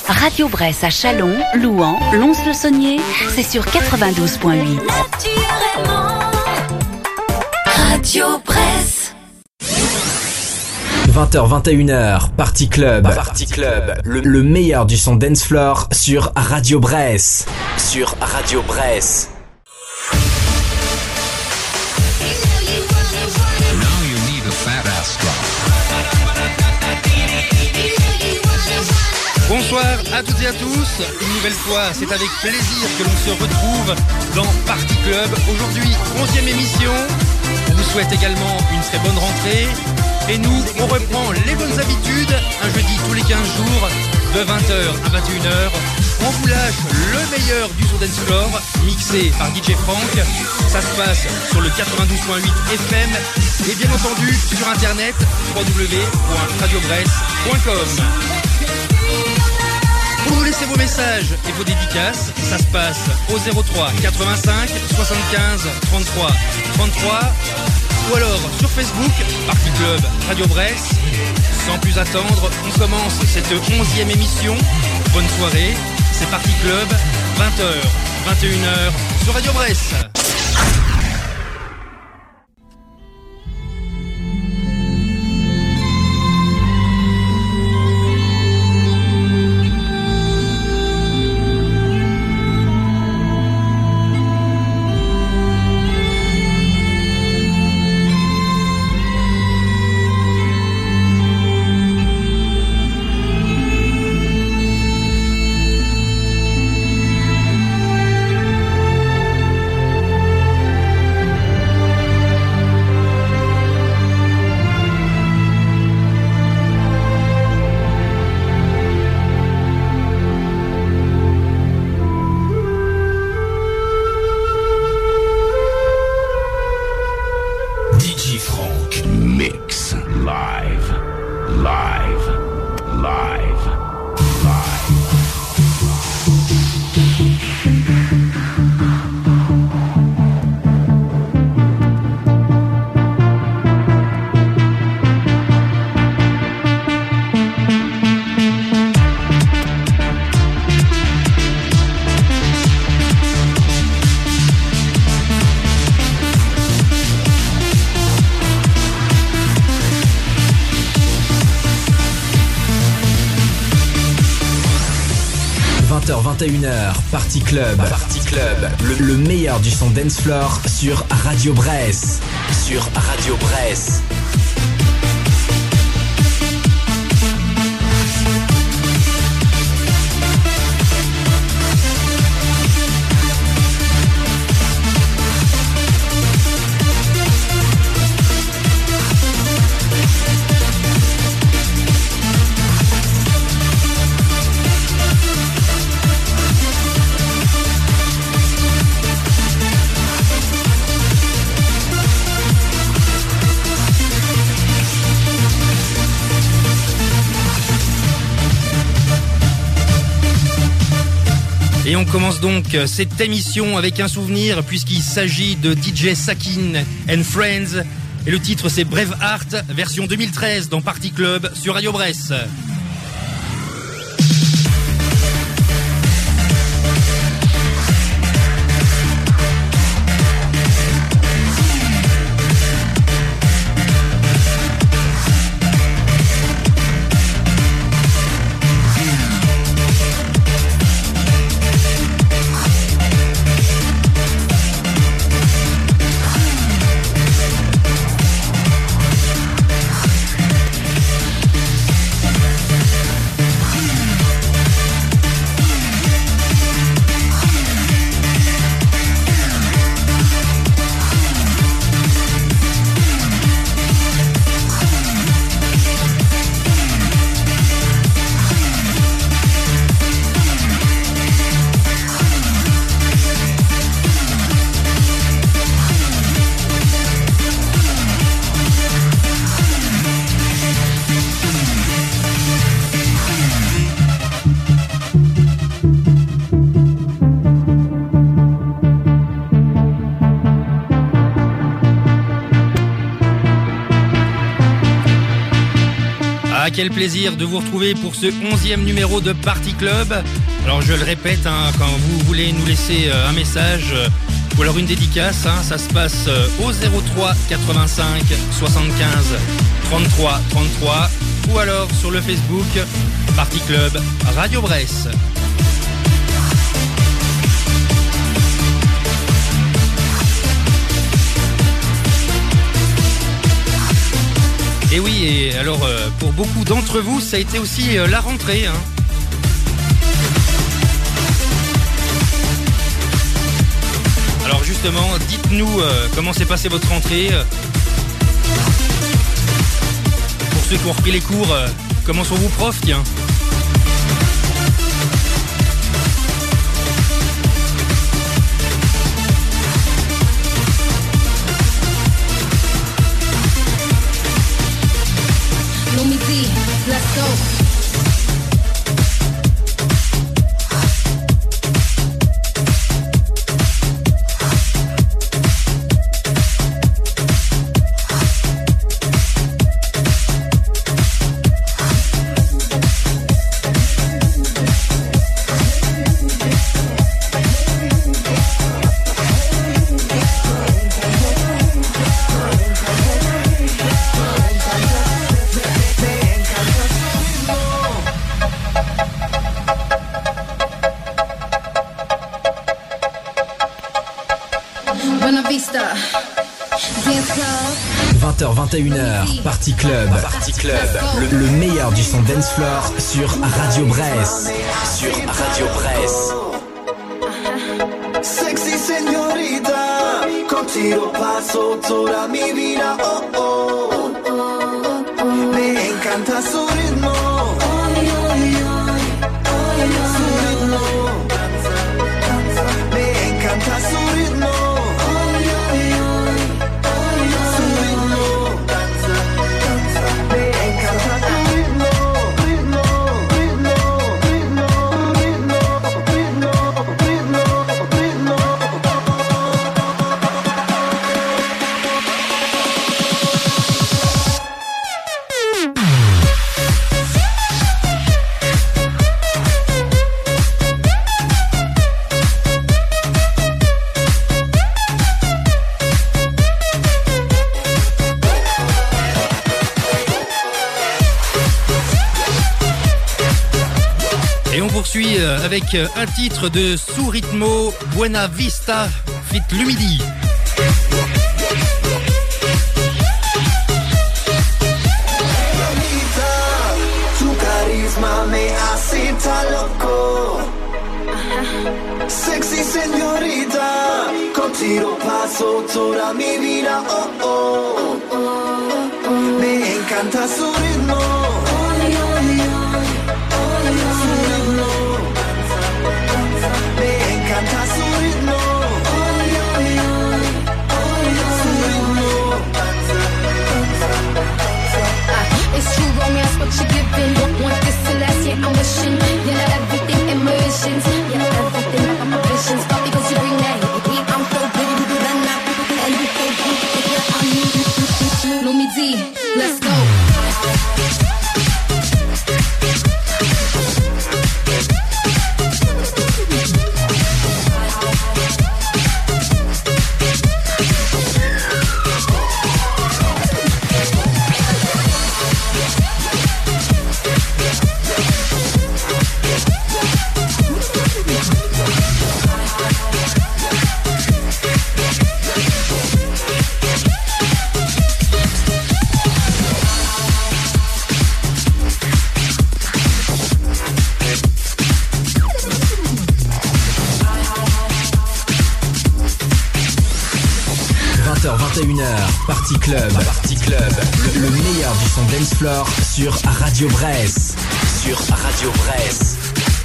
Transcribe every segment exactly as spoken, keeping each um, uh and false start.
Radio Bresse à Châlons, Louhans, Lons-le-Saunier, c'est sur quatre-vingt-douze point huit. Radio Bresse. vingt heures vingt et une heures, Party Club. Party Club, le, le meilleur du son dance floor sur Radio Bresse. Sur Radio Bresse. Bonsoir à toutes et à tous, une nouvelle fois, c'est avec plaisir que l'on se retrouve dans Party Club. Aujourd'hui, onzième émission, on vous souhaite également une très bonne rentrée. Et nous, on reprend les bonnes habitudes, un jeudi tous les quinze jours, de vingt heures à vingt et une heures. On vous lâche le meilleur du son dance floor, mixé par D J Frank. Ça se passe sur le quatre-vingt-douze point huit F M et bien entendu sur internet, w w w point radio bresse point com. Pour nous laisser vos messages et vos dédicaces, ça se passe au zéro trois quatre-vingt-cinq soixante-quinze trente-trois trente-trois ou alors sur Facebook, Party Club Radio Bresse. Sans plus attendre, on commence cette onzième émission. Bonne soirée, c'est Party Club, vingt heures, vingt et une heures sur Radio Bresse. vingt et une heures, Party Club. Party Club, le, le meilleur du son dance floor sur Radio Bresse. Sur Radio Bresse. Et on commence donc cette émission avec un souvenir puisqu'il s'agit de D J Sakin and Friends. Et le titre c'est Braveheart, version deux mille treize dans Party Club sur Radio Bresse. quel plaisir de vous retrouver pour ce onzième numéro de Party Club. Alors je le répète, hein, quand vous voulez nous laisser un message ou alors une dédicace, hein, ça se passe au zéro trois quatre-vingt-cinq soixante-quinze trente-trois trente-trois ou alors sur le Facebook Party Club Radio Bresse. Et oui, et alors euh, pour beaucoup d'entre vous, ça a été aussi euh, la rentrée. Hein. Alors justement, dites-nous euh, comment s'est passée votre rentrée. Pour ceux qui ont repris les cours, euh, comment sont vos profs, tiens ? Let's go. vingt heures vingt et une heures, Party Club, Party Club, le, le meilleur du son dance floor sur Radio Bresse, sur Radio Bresse. Sexy señorita, contigo paso toda mi vida, oh oh, me encanta su ritmo, su ritmo, me encanta su ritmo. Avec un titre de Su Ritmo, Buena Vista, fit Lumidi. Tu carisma me hace tan loco. Sexy señorita, contigo paso toda mi vida, oh oh. Me encanta su ritmo. Me encanta su ritmo, su ritmo. It's true romance, what you're giving. Want this to last, yeah, I'm wishing. Yeah, everything immersions. Yeah, everything like my visions. All because you bring that heat. I'm so pretty, we do that now. And you so good, Lumidi, let's go. vingt et une heures, Party Club, Party Club, le, le meilleur du son dance floor sur Radio Bresse, sur Radio Bresse.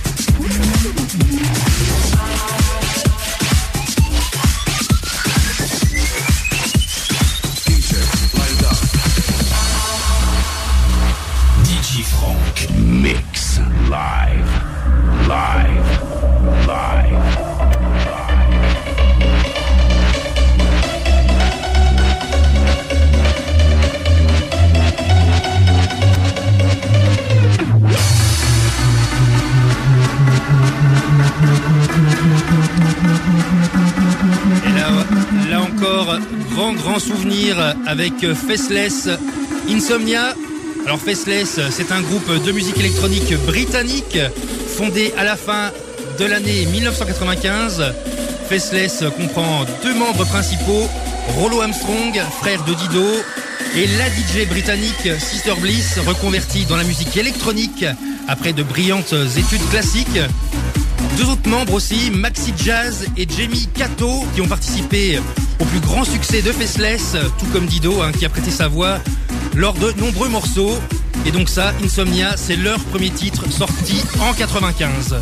D J Frank mix live, live, live. We'll be right back. grands souvenirs avec Faceless, Insomnia. Alors Faceless, c'est un groupe de musique électronique britannique fondé à la fin de l'année dix-neuf cent quatre-vingt-quinze. Faceless comprend deux membres principaux, Rollo Armstrong, frère de Dido, et la D J britannique Sister Bliss, reconvertie dans la musique électronique après de brillantes études classiques. Deux autres membres aussi, Maxi Jazz et Jamie Cato, qui ont participé au plus grand succès de Faceless, tout comme Dido, hein, qui a prêté sa voix lors de nombreux morceaux. Et donc ça, Insomnia, c'est leur premier titre sorti en quatre-vingt-quinze.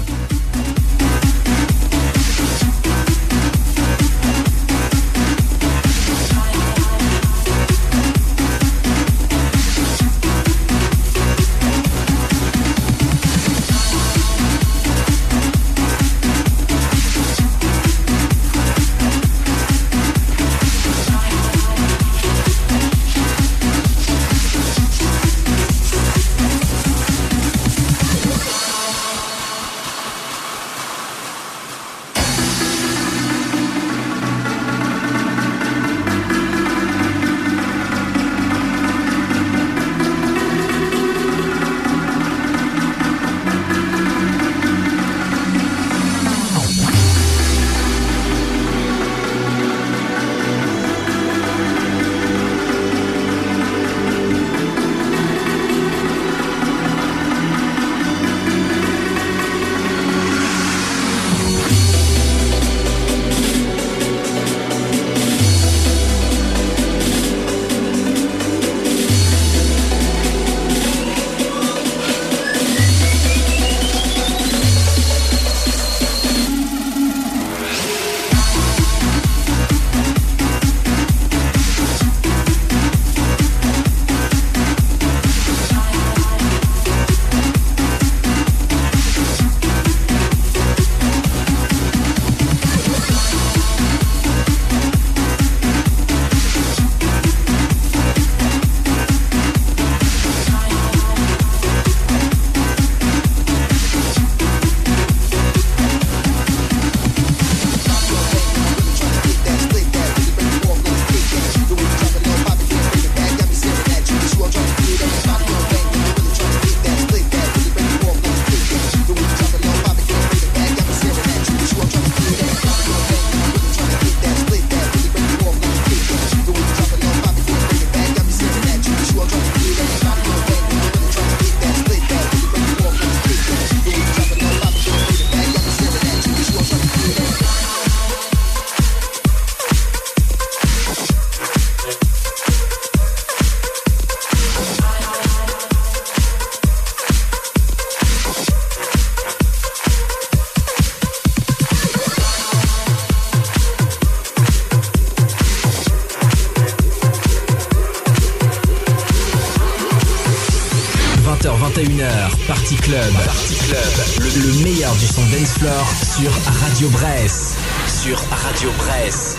vingt et une heures, Party Club. Party Club. Le, le meilleur du son dance floor sur Radio Bresse. Sur Radio Bresse.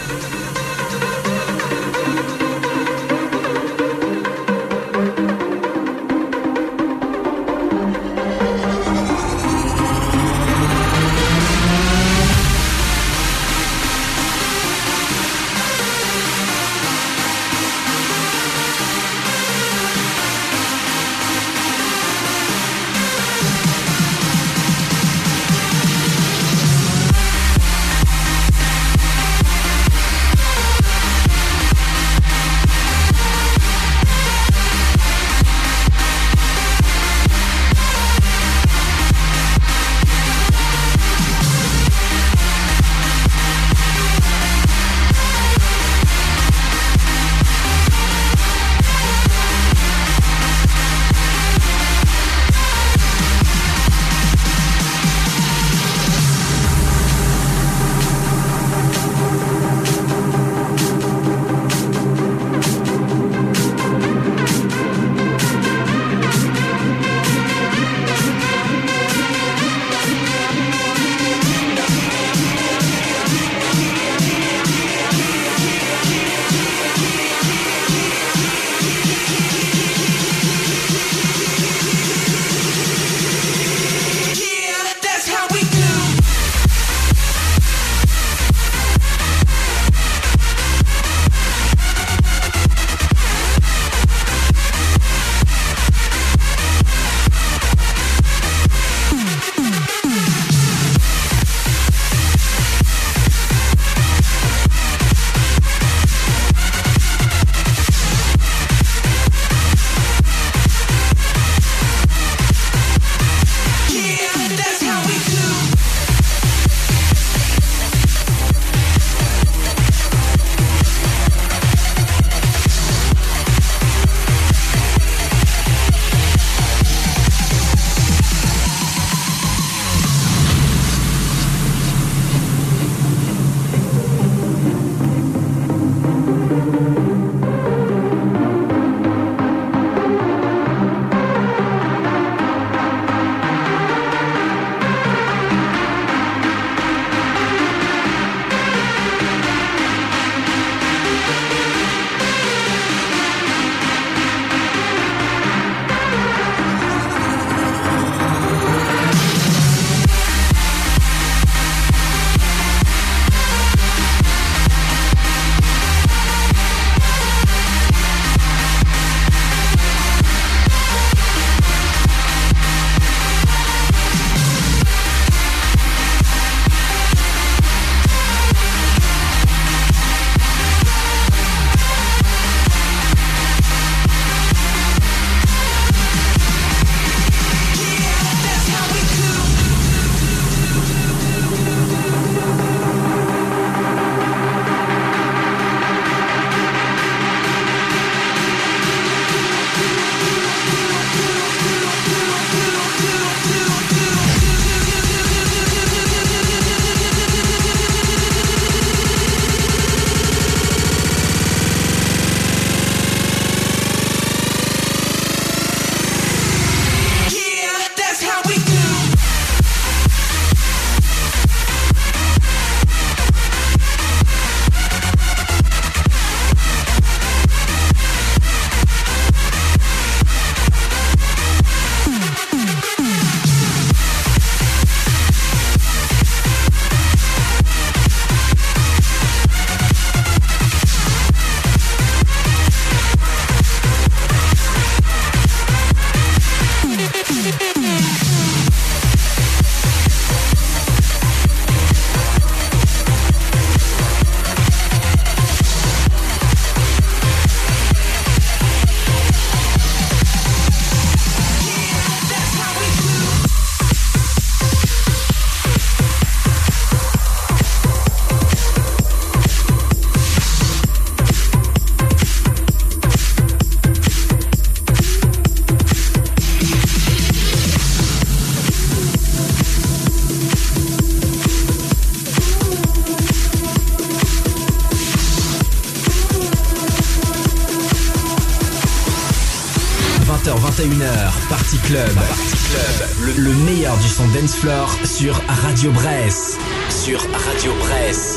et une heures, Party Club. Party Club. Le, le meilleur du son dance floor sur Radio Bresse. Sur Radio Bresse.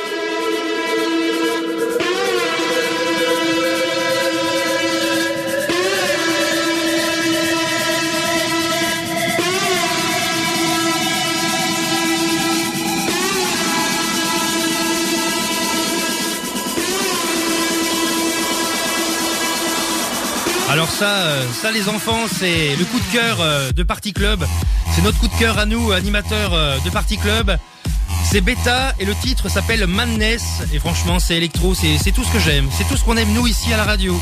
Alors ça, ça les enfants, c'est le coup de cœur de Party Club. C'est notre coup de cœur à nous, animateurs de Party Club. C'est Beta et le titre s'appelle Madness. Et franchement, c'est électro, c'est, c'est tout ce que j'aime. C'est tout ce qu'on aime nous ici à la radio.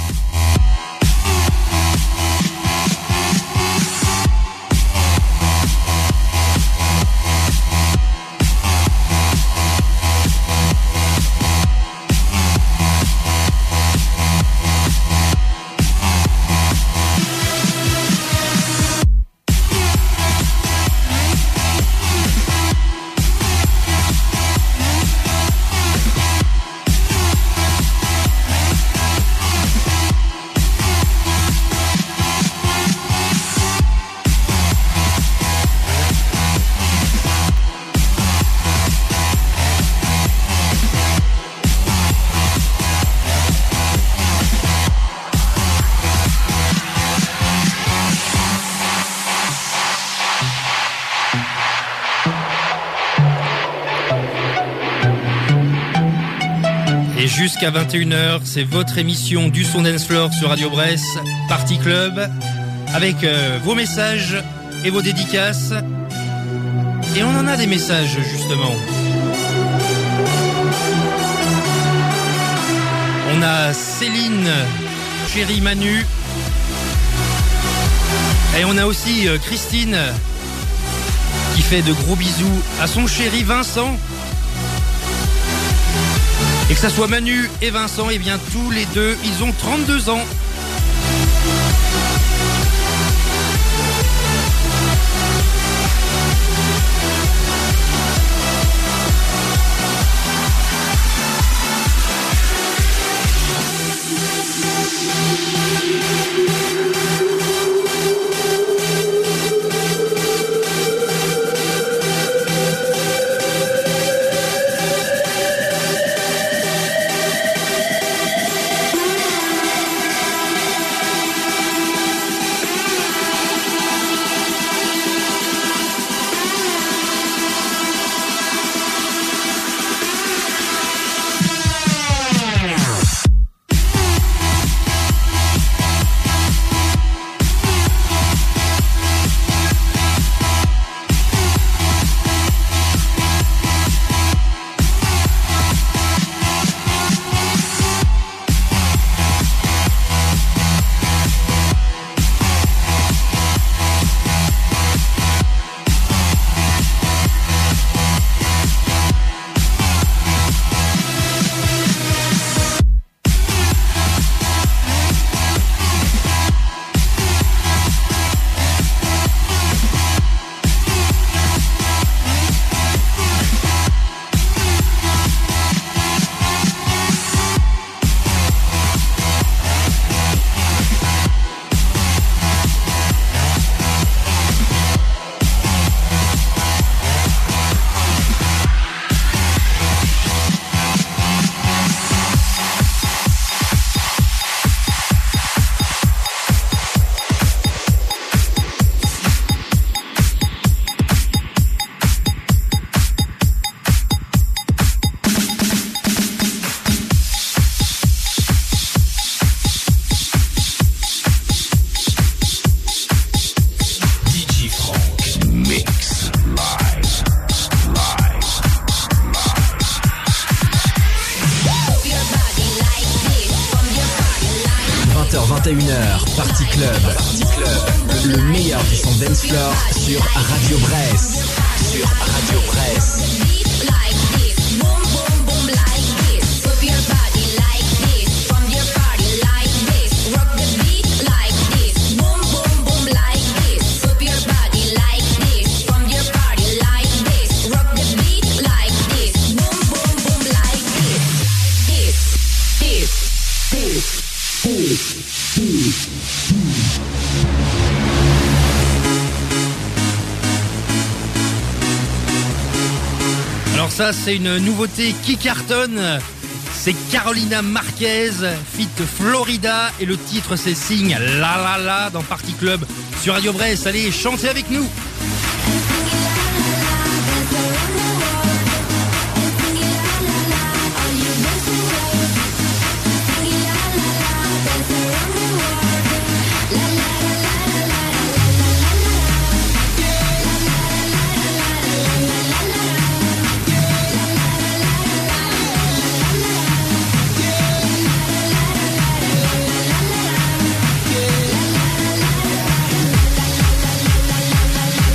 Jusqu'à vingt et une heures, c'est votre émission du son dance floor sur Radio Bresse, Party Club, avec euh, vos messages et vos dédicaces. Et on en a des messages justement. On a Céline, chérie Manu, et on a aussi euh, Christine qui fait de gros bisous à son chéri Vincent. Et que ça soit Manu et Vincent, et bien tous les deux, ils ont trente-deux ans. vingt et une heures, Party Club. Party Club. Le meilleur du son dance floor sur Radio Bresse. Sur Radio Bresse. Alors ça, c'est une nouveauté qui cartonne. C'est Carolina Marquez, feat Florida, et le titre c'est Sing La La La dans Party Club sur Radio Brest. Allez, chantez avec nous. La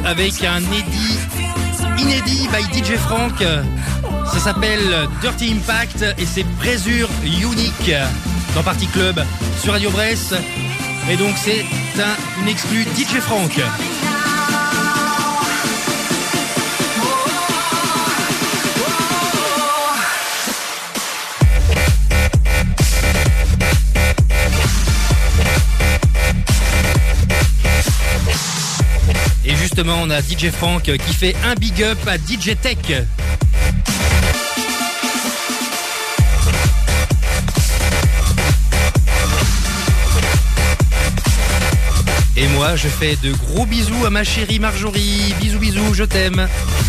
avec un inédit, inédit by D J Frank. Ça s'appelle Dirty Impact et c'est Brézure Unique dans Party Club sur Radio Brest. Et donc c'est un, une exclue D J Frank. Et justement, on a D J Frank qui fait un big up à D J Tech. Et moi, je fais de gros bisous à ma chérie Marjorie. Bisous, bisous, je t'aime.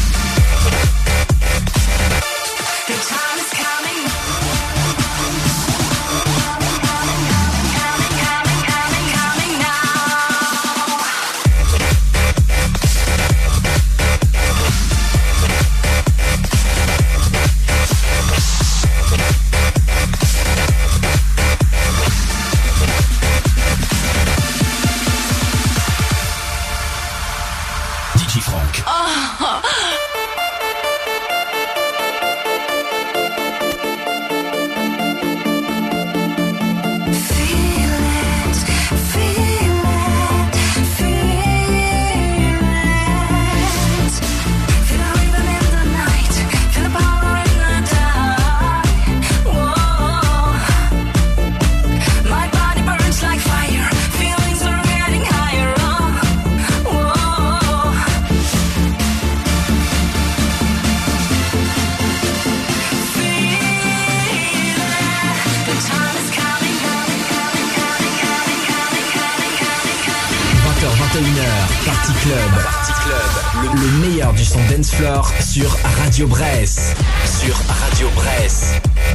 Party Club, Party Club, le, le meilleur du son dance floor sur Radio Brest, sur Radio Brest.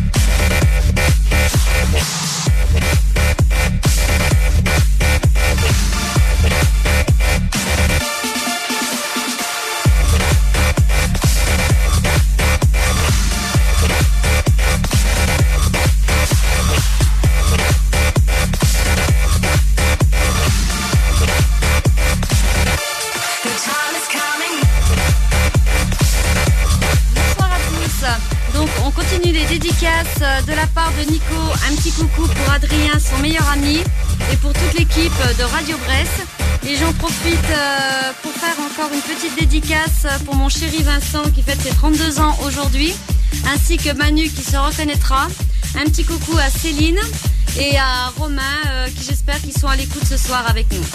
De la part de Nico, un petit coucou pour Adrien, son meilleur ami, et pour toute l'équipe de Radio Brest. Et j'en profite euh, pour faire encore une petite dédicace pour mon chéri Vincent qui fête ses trente-deux ans aujourd'hui, ainsi que Manu qui se reconnaîtra. Un petit coucou à Céline et à Romain euh, qui j'espère qu'ils sont à l'écoute ce soir avec nous.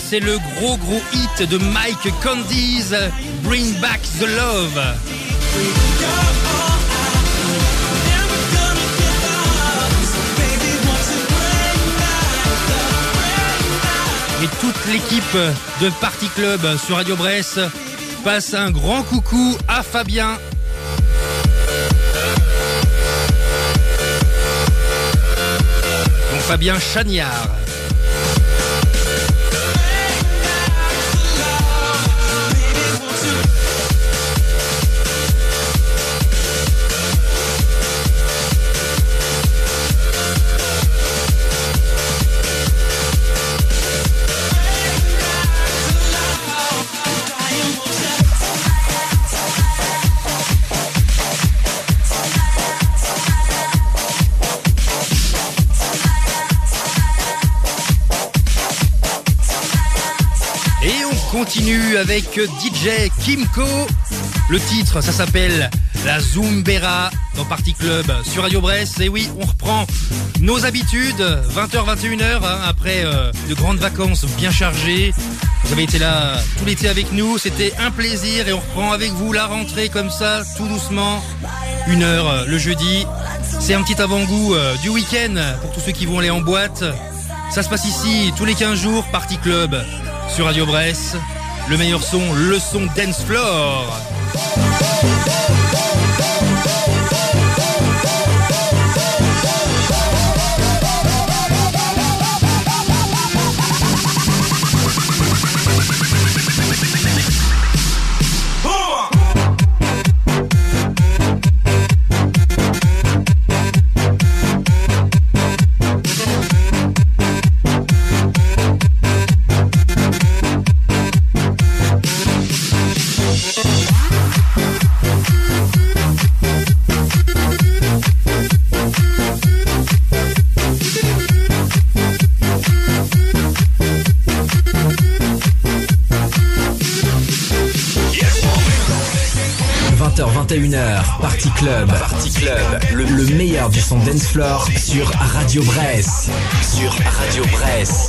c'est le gros gros hit de Mike Candice, Bring Back the Love. Et toute l'équipe de Party Club sur Radio Bresse passe un grand coucou à Fabien. Donc Fabien Chagnard. Continue avec D J Kimco. Le titre, ça s'appelle La Zumbera dans Party Club sur Radio Bresse. Et oui, on reprend nos habitudes, vingt heures, vingt et une heures, hein, après euh, de grandes vacances bien chargées. Vous avez été là tout l'été avec nous, c'était un plaisir et on reprend avec vous la rentrée comme ça, tout doucement. Une heure euh, le jeudi. C'est un petit avant-goût euh, du week-end pour tous ceux qui vont aller en boîte. Ça se passe ici tous les quinze jours, Party Club sur Radio Bresse. Le meilleur son, le son Dance Floor. vingt heures, vingt et une heures, Party Club, Party Club, le, le meilleur du son dance floor sur Radio Bresse, sur Radio Bresse.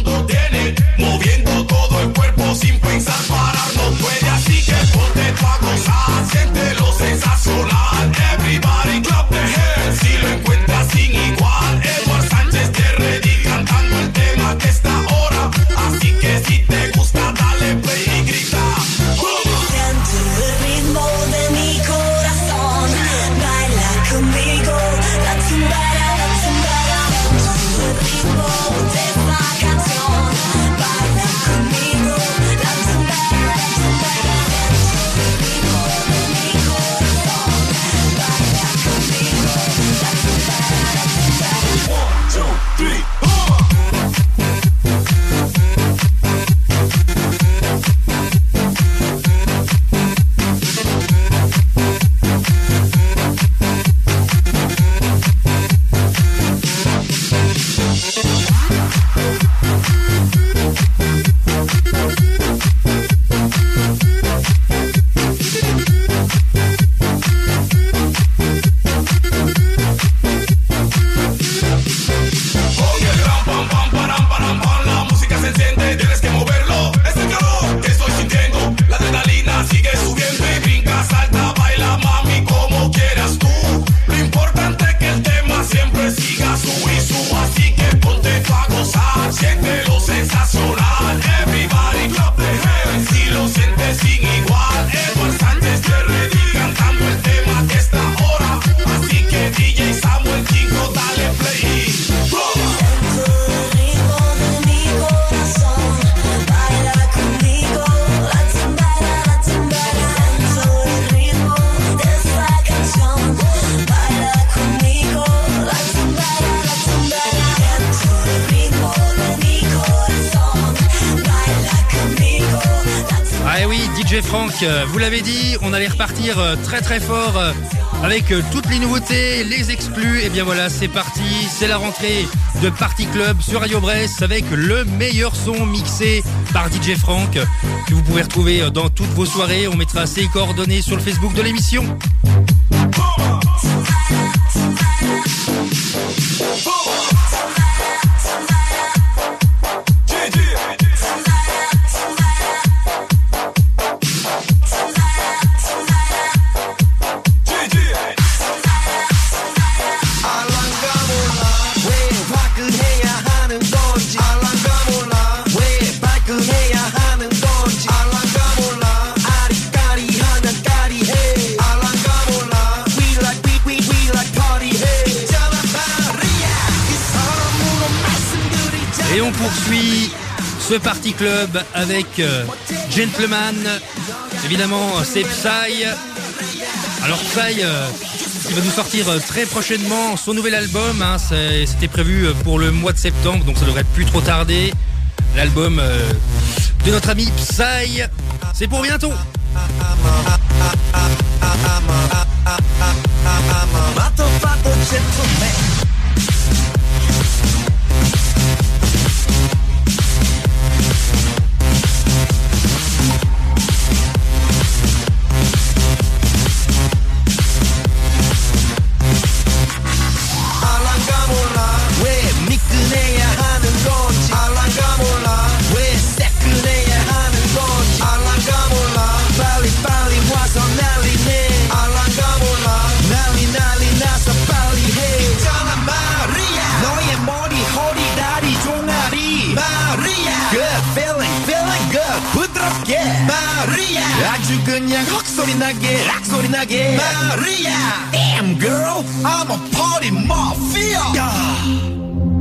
Vous l'avez dit, on allait repartir très très fort avec toutes les nouveautés, les exclus. Et bien voilà, c'est parti, c'est la rentrée de Party Club sur Radio Bresse avec le meilleur son mixé par D J Frank que vous pouvez retrouver dans toutes vos soirées. On mettra ses coordonnées sur le Facebook de l'émission. poursuit ce Party Club avec euh, Gentleman. Évidemment, c'est Psy. Alors Psy, euh, il va nous sortir très prochainement son nouvel album. Hein, c'est, c'était prévu pour le mois de septembre, donc ça devrait plus trop tarder. L'album euh, de notre ami Psy, c'est pour bientôt. 아주 그냥 헉소리 나게 락소리 나게 Maria Damn girl I'm a party mafia yeah.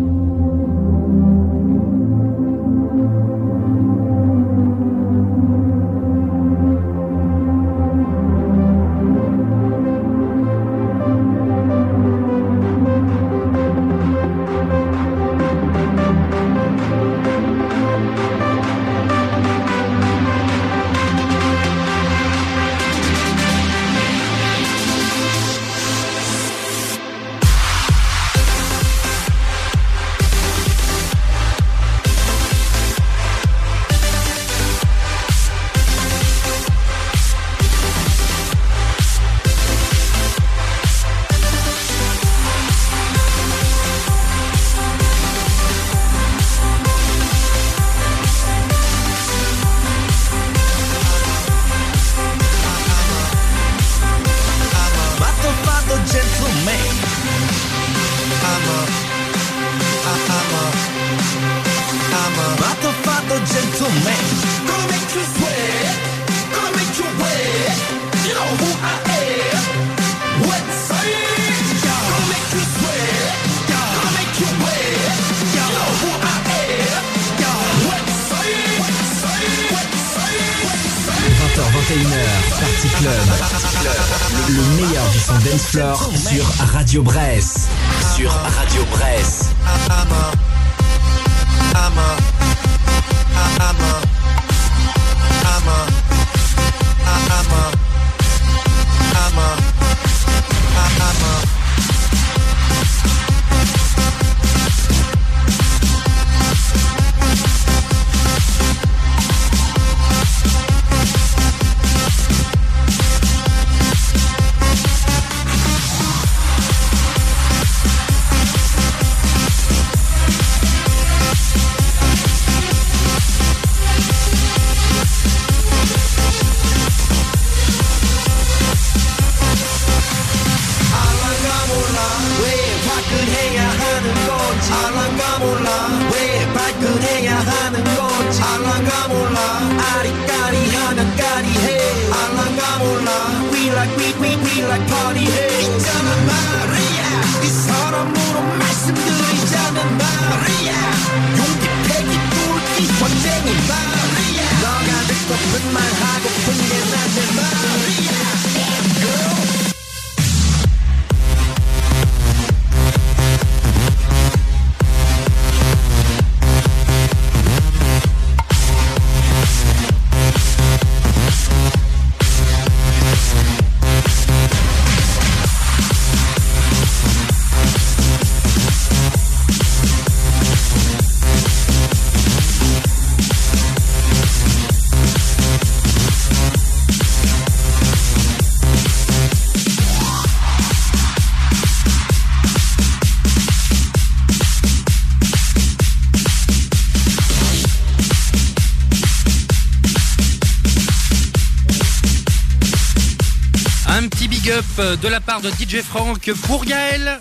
Sur Radio Bresse. Sur Radio Bresse. De la part de D J Frank pour Gaël.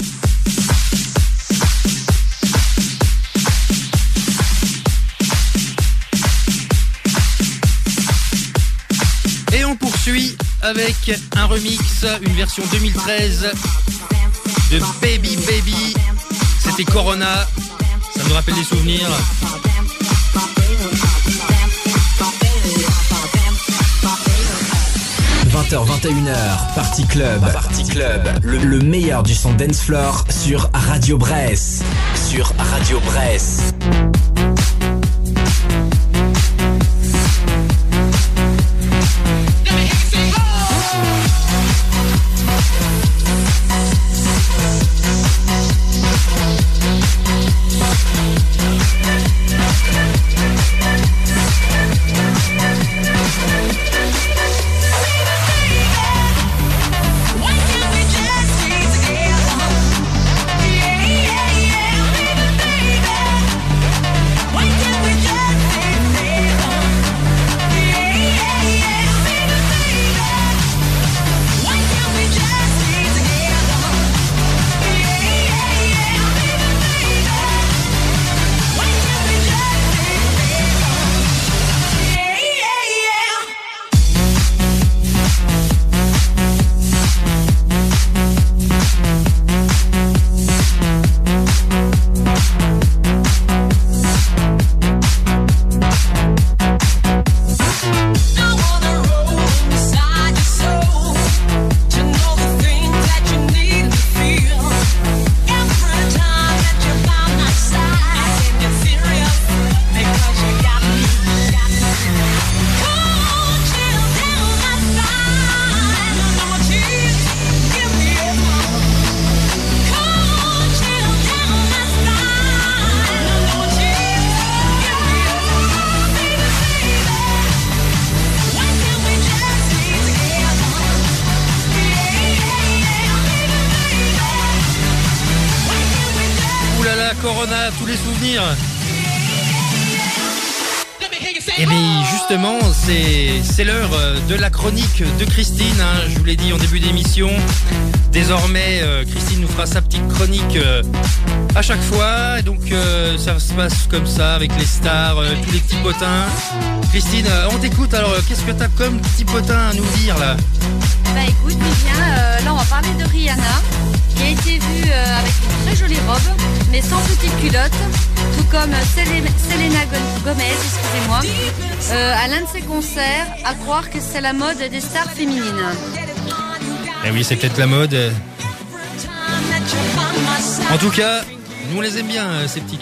Et on poursuit avec un remix, une version deux mille treize de Baby Baby. C'était Corona. Ça Ça nous rappelle des souvenirs. vingt heures vingt et une heures, Party Club, Party Club, le, le meilleur du son dance floor sur Radio Bresse, sur Radio Bresse. Corona, tous les souvenirs. Et bien justement, c'est, c'est l'heure de la chronique de Christine, hein, je vous l'ai dit en début d'émission. Désormais, euh, Christine nous fera sa petite chronique euh, à chaque fois. Et donc euh, ça se passe comme ça avec les stars, euh, tous les petits potins. Christine, euh, on t'écoute, alors euh, qu'est-ce que t'as comme petit potin à nous dire là? Bah écoute, Vivien, euh, là on va parler de Rihanna, qui a été vue euh, avec une très jolie robe, mais sans petite culotte, tout comme Selena, Selena Gomez, excusez-moi, euh, à l'un de ses concerts, à croire que c'est la mode des stars féminines. Eh oui, c'est peut-être la mode. En tout cas, nous on les aime bien, ces petites.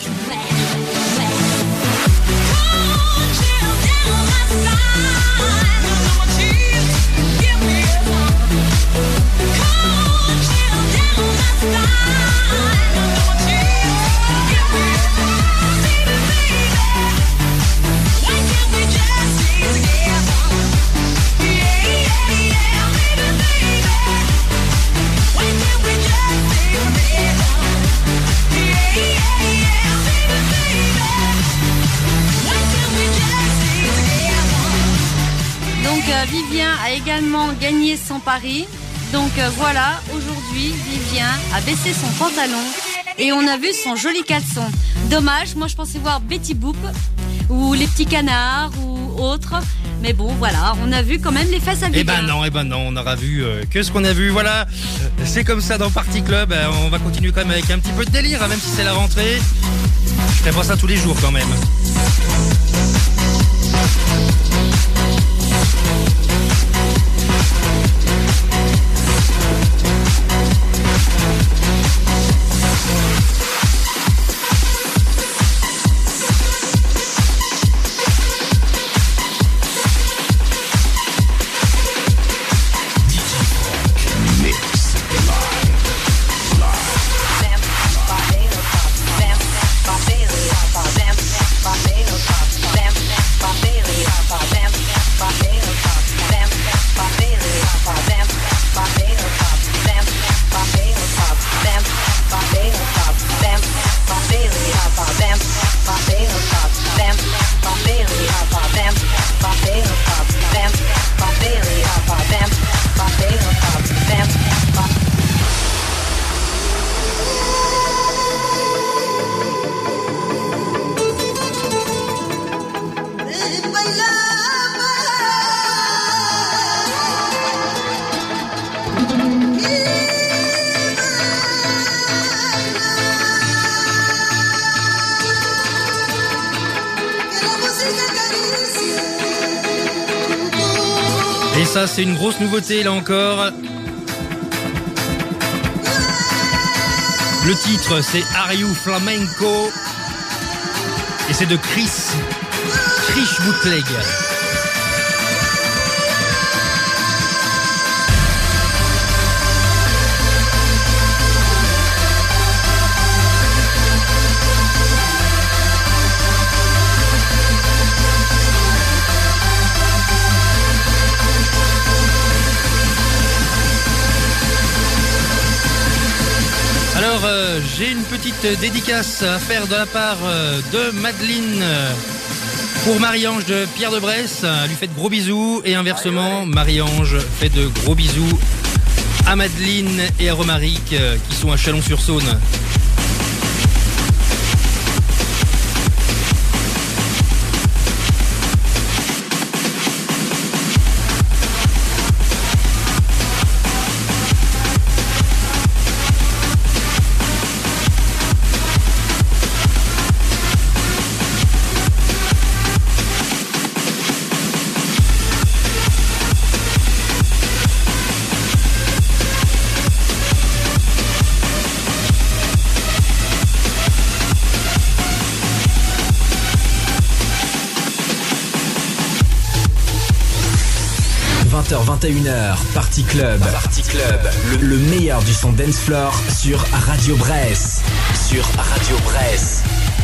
Vivien a également gagné son pari. Donc euh, voilà, aujourd'hui, Vivien a baissé son pantalon et on a vu son joli caleçon. Dommage, moi je pensais voir Betty Boop ou les petits canards ou autres. Mais bon, voilà, on a vu quand même les fesses à Vivien. Eh ben non, eh ben non, on n'aura vu euh, que ce qu'on a vu. Voilà, c'est comme ça dans Party Club. Euh, on va continuer quand même avec un petit peu de délire, hein, même si c'est la rentrée. Je ferai pas ça tous les jours quand même. Pop Et ça, c'est une grosse nouveauté, là encore. Le titre, c'est Are You Flamenco? Et c'est de Chris. Chris Bootleg. Alors, euh, j'ai une petite dédicace à faire de la part euh, de Madeleine euh, pour Marie-Ange de Pierre de Bresse. Elle lui fait de gros bisous et inversement, Marie-Ange fait de gros bisous à Madeleine et à Romaric euh, qui sont à Chalon-sur-Saône. vingt heures vingt et une heures, Party Club. Party Club. Le, le meilleur du son dance floor sur Radio Bresse. Sur Radio Bresse.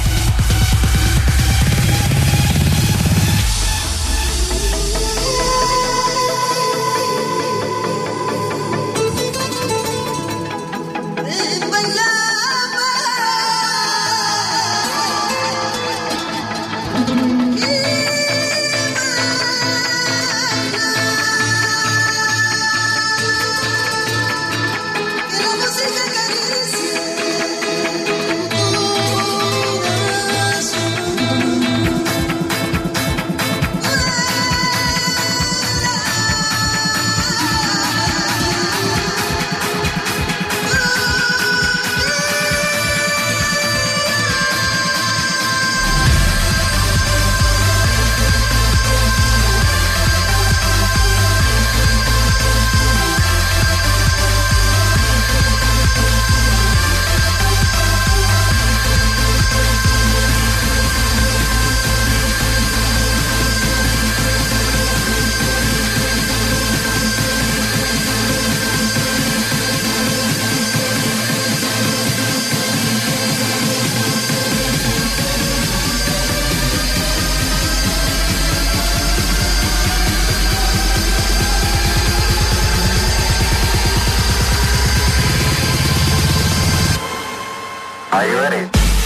Are you ready?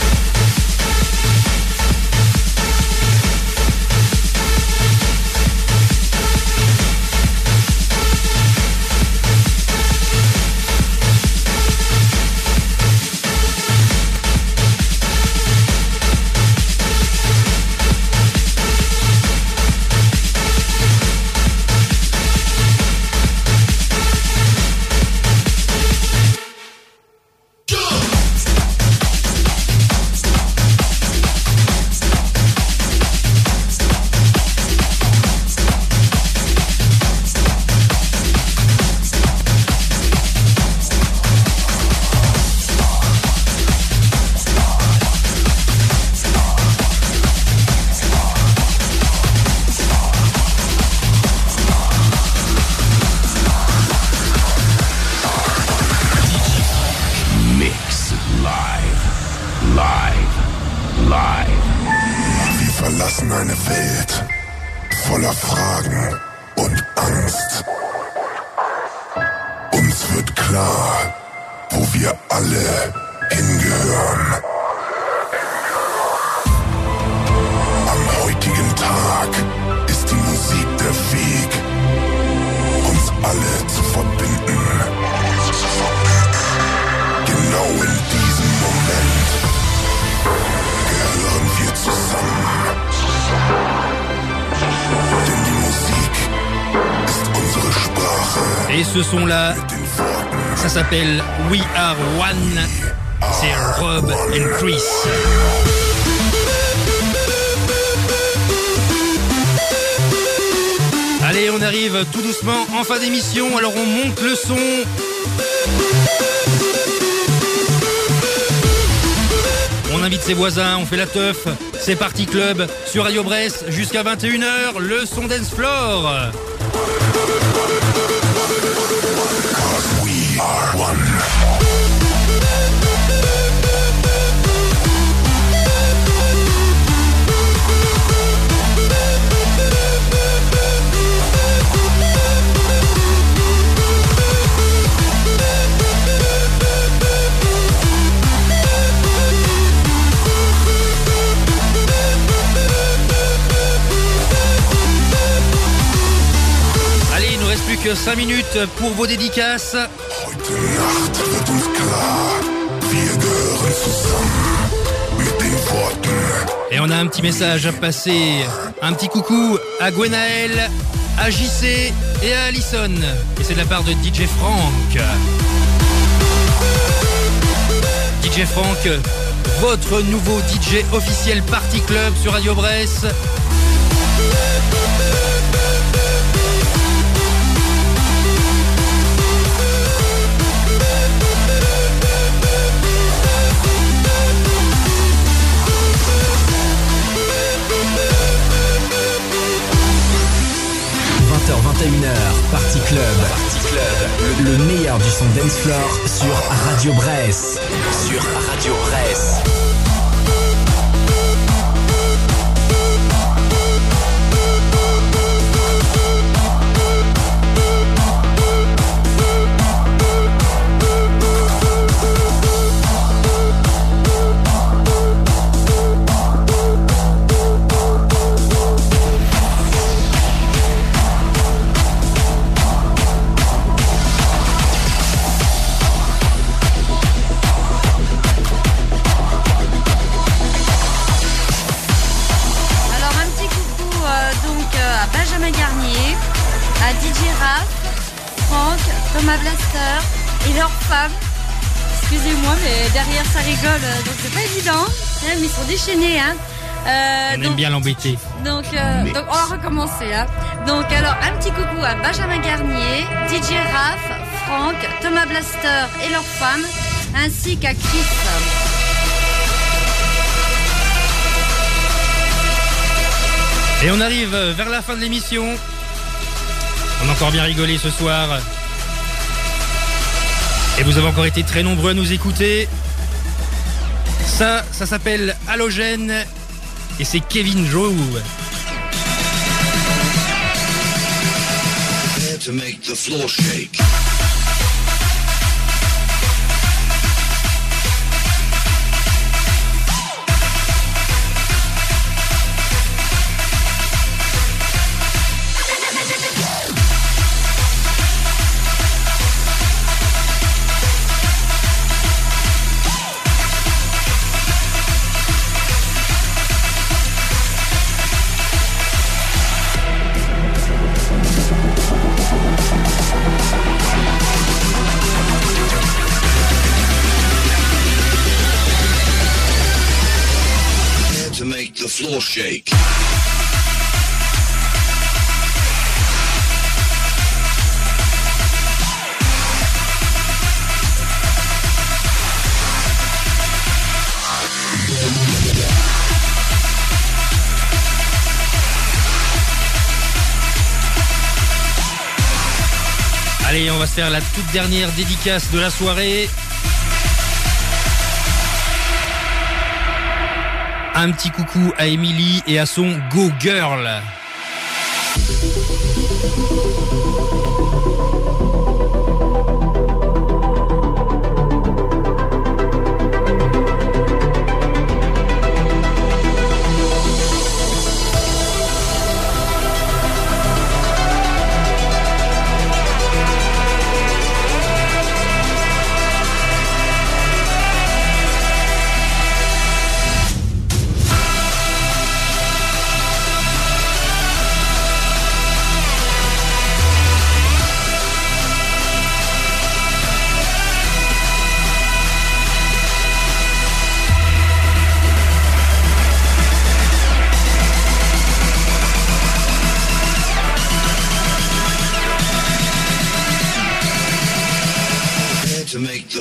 Et ce son-là, ça s'appelle We Are One. C'est Rob and Chris. Allez, on arrive tout doucement en fin d'émission, alors on monte le son. On invite ses voisins, on fait la teuf. C'est Party Club sur Radio Brest jusqu'à vingt et une heures, le son dance floor. We are one. Plus que cinq minutes pour vos dédicaces. Heute Nacht wird uns klar, wir gehören zusammen mit den Worten. Et on a un petit message à passer. Un petit coucou à Gwenaël, à J C et à Alison. Et c'est de la part de D J Frank. D J Frank, votre nouveau D J officiel Party Club sur Radio Brest. vingt heures vingt et une heures, Party Club. Party Club. Le, le meilleur du son dance floor sur Radio Brest. Sur Radio Brest. Thomas Blaster et leurs femmes. Excusez-moi, mais derrière ça rigole, donc c'est pas évident. Mais ils sont déchaînés, hein. Euh, on donc, aime bien l'embêter. Donc, euh, donc on va recommencer, hein. Donc alors un petit coucou à Benjamin Garnier, D J Raph, Franck, Thomas Blaster et leurs femmes, ainsi qu'à Chris. Et on arrive vers la fin de l'émission. On a encore bien rigolé ce soir. Et vous avez encore été très nombreux à nous écouter. Ça, ça s'appelle Halogène. Et c'est Kevin Joe. To make the floor shake. The floor shake. Allez, on va se faire la toute dernière dédicace de la soirée. Un petit coucou à Émilie et à son Go Girl.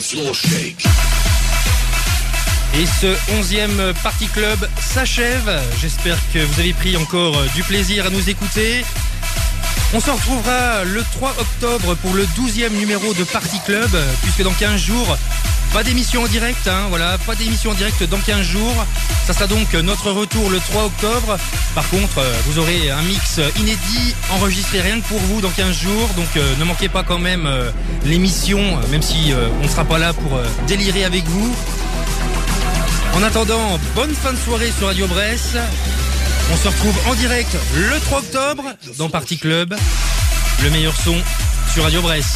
Et ce onzième Party Club s'achève. J'espère que vous avez pris encore du plaisir à nous écouter. On se retrouvera le trois octobre pour le douzième numéro de Party Club, puisque dans quinze jours, pas d'émission en direct, hein, voilà, pas d'émission en direct dans quinze jours. Ça sera donc notre retour le trois octobre. Par contre, vous aurez un mix inédit enregistré rien que pour vous dans quinze jours. Donc euh, ne manquez pas quand même euh, l'émission, même si euh, on ne sera pas là pour euh, délirer avec vous. En attendant, bonne fin de soirée sur Radio Bresse. On se retrouve en direct le trois octobre dans Party Club. Le meilleur son sur Radio Bresse.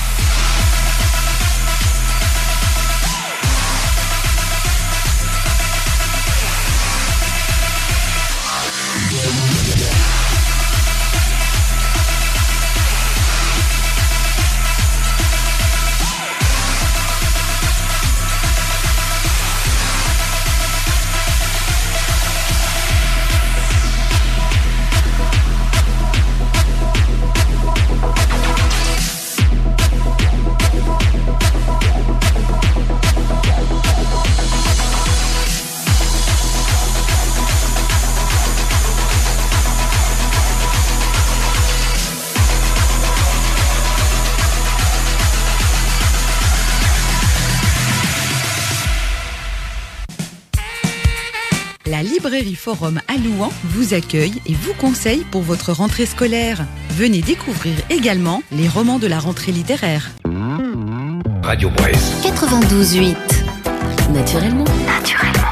La librairie Forum à Louhans vous accueille et vous conseille pour votre rentrée scolaire. Venez découvrir également les romans de la rentrée littéraire. Radio Bresse quatre-vingt-douze huit. Naturellement. Naturellement.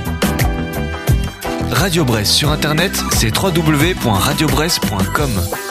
Radio Bresse sur internet, c'est w w w point radio bresse point com.